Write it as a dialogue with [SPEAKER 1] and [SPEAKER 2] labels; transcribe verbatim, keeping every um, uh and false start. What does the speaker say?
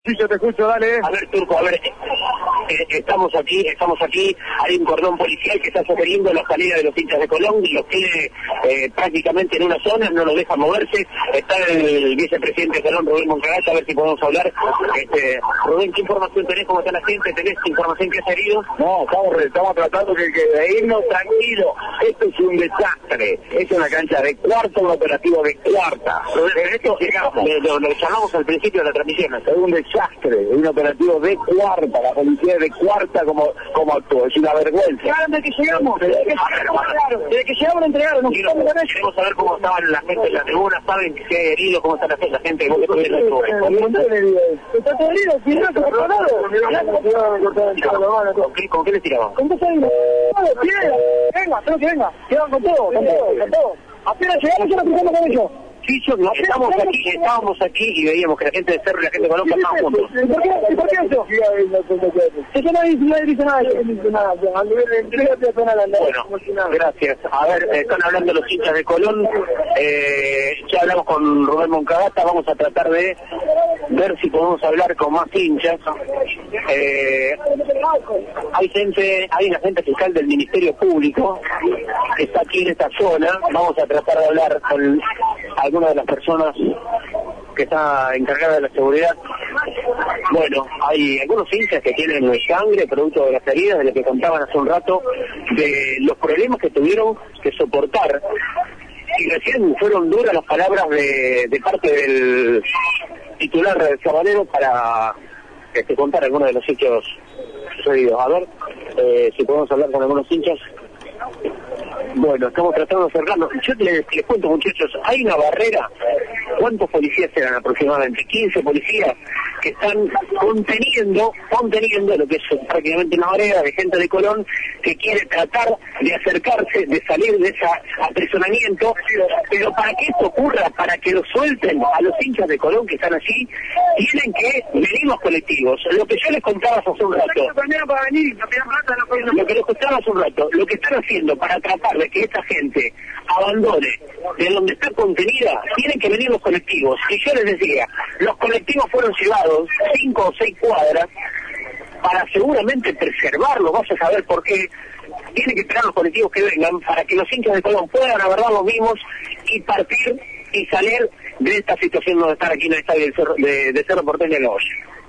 [SPEAKER 1] Sí, yo te escucho, dale.
[SPEAKER 2] A ver, Turco, a ver, eh, eh, estamos aquí, estamos aquí, hay un cordón policial que está sugiriendo la salida de los hinchas de Colón, y los tiene eh, prácticamente en una zona, no los deja moverse. Está el vicepresidente de Colón, Rubén Moncagalla, a ver si podemos hablar. Este, Rubén, ¿qué información tenés? ¿Cómo está la gente? ¿Tenés información que has herido?
[SPEAKER 1] No, estamos, estamos tratando que, que de irnos tranquilo. Esto es un desastre. Es una cancha de cuarta, un operativo de cuarta.
[SPEAKER 2] Rubén, en esto llegamos, lo, lo llamamos al principio de la transmisión.
[SPEAKER 1] Es un desastre, es un operativo de cuarta, la policía de cuarta como, como actuó, es una vergüenza.
[SPEAKER 2] Claro, desde que llegamos, desde que llegamos, desde que llegamos lo entregaron, nos quitamos la leche. Queremos saber cómo estaban la gente en la tribuna, saben que se ha herido, cómo está la gente, la gente, vos que estás en la tribuna.
[SPEAKER 1] Está todo herido, tiraron por lado.
[SPEAKER 2] ¿Con qué, con qué le tiraban?
[SPEAKER 1] ¿Con qué se vino? Piedra, venga, creo que venga, quedan con todo, con todo, con todo. Apenas llegamos, yo nos cruzamos con ellos.
[SPEAKER 2] Sí, yo, no, estamos aquí, estábamos aquí y veíamos que la gente de Cerro y la gente de Colón pasaban juntos.
[SPEAKER 1] ¿Y por qué, ¿Y por qué eso? Eso no dice, no dice nada, no dice nada.
[SPEAKER 2] Bueno, gracias. A ver, eh, están hablando los hinchas de Colón, eh, ya hablamos con Rubén Moncagalla, vamos a tratar de ver si podemos hablar con más hinchas. Eh, hay gente, hay un agente fiscal del Ministerio Público que está aquí en esta zona, vamos a tratar de hablar con alguna de las personas que está encargada de la seguridad. Bueno, hay algunos hinchas que tienen sangre producto de las heridas, de lo que contaban hace un rato, de los problemas que tuvieron que soportar. Y recién fueron duras las palabras de, de parte del titular Sabanero para este, contar algunos de los hechos sucedidos. A ver eh, si podemos hablar con algunos hinchas. Bueno, estamos tratando de acercarnos. Yo les, les cuento, muchachos, hay una barrera. ¿Cuántos policías eran aproximadamente? quince policías que están conteniendo, conteniendo lo que es prácticamente una barrera de gente de Colón que quiere tratar de acercarse, de salir de ese aprisionamiento. Pero para que esto ocurra, para que lo suelten a los hinchas de Colón que están allí, tienen que venir los colectivos. Lo que yo les contaba hace un rato, lo que les contaba hace un rato, lo que están haciendo para tratar de que esta gente abandone de donde está contenida, tienen que venir los colectivos. Y yo les decía, los colectivos fueron llevados cinco o seis cuadras para seguramente preservarlos, vas a saber por qué. Tienen que esperar los colectivos que vengan para que los hinchas de Colón puedan abordar los mismos y partir y salir de esta situación donde están aquí en el estadio de Cerro, de, de Cerro Porteño de la Hoya.